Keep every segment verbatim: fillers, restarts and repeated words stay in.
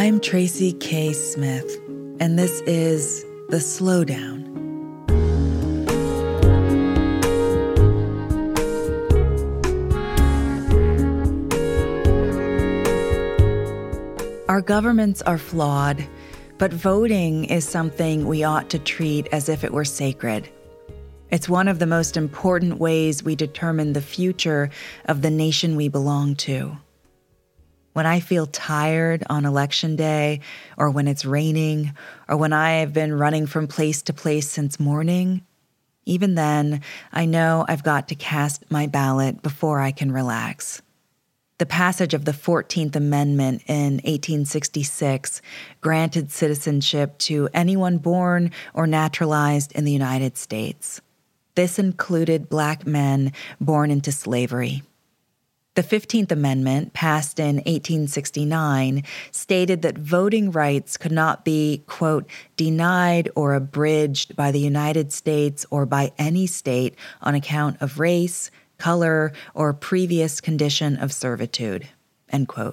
I'm Tracy K. Smith, and this is The Slowdown. Our governments are flawed, but voting is something we ought to treat as if it were sacred. It's one of the most important ways we determine the future of the nation we belong to. When I feel tired on election day, or when it's raining, or when I have been running from place to place since morning, even then, I know I've got to cast my ballot before I can relax. The passage of the fourteenth Amendment in eighteen sixty-six granted citizenship to anyone born or naturalized in the United States. This included Black men born into slavery. The fifteenth Amendment, passed in eighteen sixty-nine, stated that voting rights could not be, quote, denied or abridged by the United States or by any state on account of race, color, or previous condition of servitude, end quote.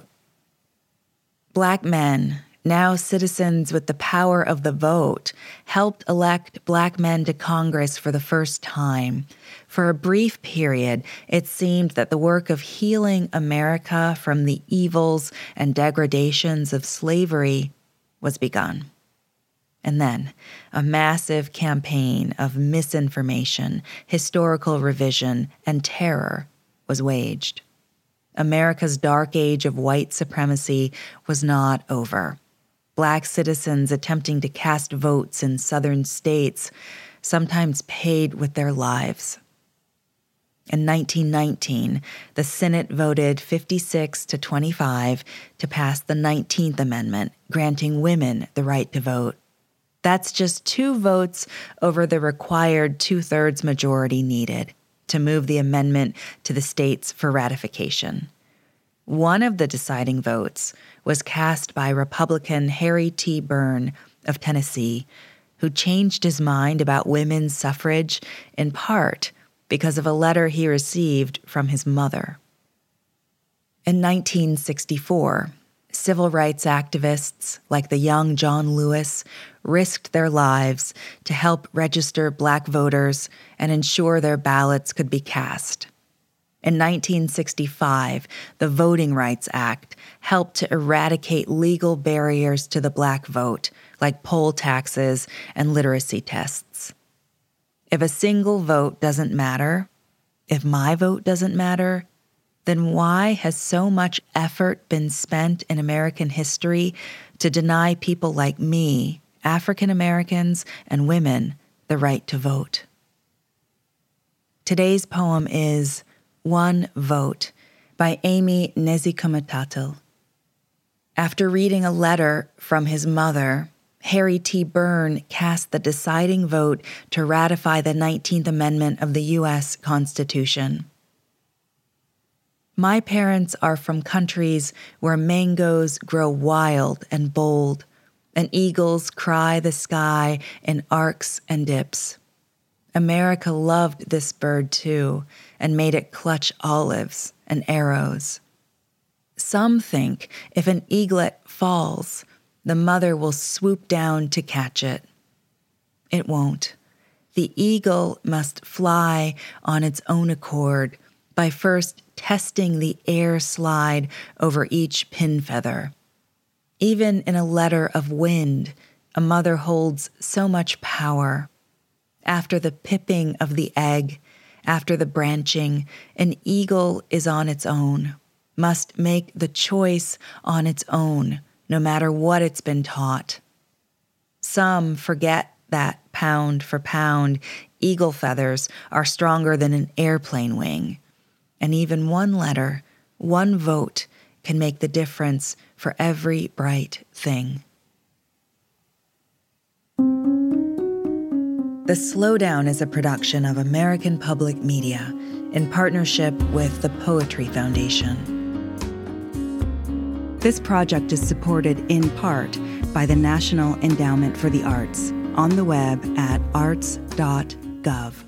Black men, now citizens with the power of the vote, helped elect Black men to Congress for the first time. For a brief period, it seemed that the work of healing America from the evils and degradations of slavery was begun. And then, a massive campaign of misinformation, historical revision, and terror was waged. America's dark age of white supremacy was not over. Black citizens attempting to cast votes in southern states sometimes paid with their lives. In nineteen nineteen, the Senate voted fifty-six to twenty-five to pass the nineteenth Amendment, granting women the right to vote. That's just two votes over the required two-thirds majority needed to move the amendment to the states for ratification. One of the deciding votes was cast by Republican Harry T. Byrne of Tennessee, who changed his mind about women's suffrage in part because of a letter he received from his mother. In nineteen sixty-four, civil rights activists like the young John Lewis risked their lives to help register Black voters and ensure their ballots could be cast. In nineteen sixty-five, the Voting Rights Act helped to eradicate legal barriers to the Black vote, like poll taxes and literacy tests. If a single vote doesn't matter, if my vote doesn't matter, then why has so much effort been spent in American history to deny people like me, African Americans and women, the right to vote? Today's poem is One Vote by Aimee Nezhukumatathil. After reading a letter from his mother, Harry T. Byrne cast the deciding vote to ratify the nineteenth Amendment of the U S Constitution. My parents are from countries where mangoes grow wild and bold, and eagles cry the sky in arcs and dips. America loved this bird too, and made it clutch olives and arrows. Some think if an eaglet falls, the mother will swoop down to catch it. It won't. The eagle must fly on its own accord by first testing the air slide over each pin feather. Even in a letter of wind, a mother holds so much power. After the pipping of the egg, after the branching, an eagle is on its own, must make the choice on its own, no matter what it's been taught. Some forget that pound for pound, eagle feathers are stronger than an airplane wing. And even one letter, one vote, can make the difference for every bright thing. The Slowdown is a production of American Public Media in partnership with the Poetry Foundation. This project is supported in part by the National Endowment for the Arts on the web at arts dot gov.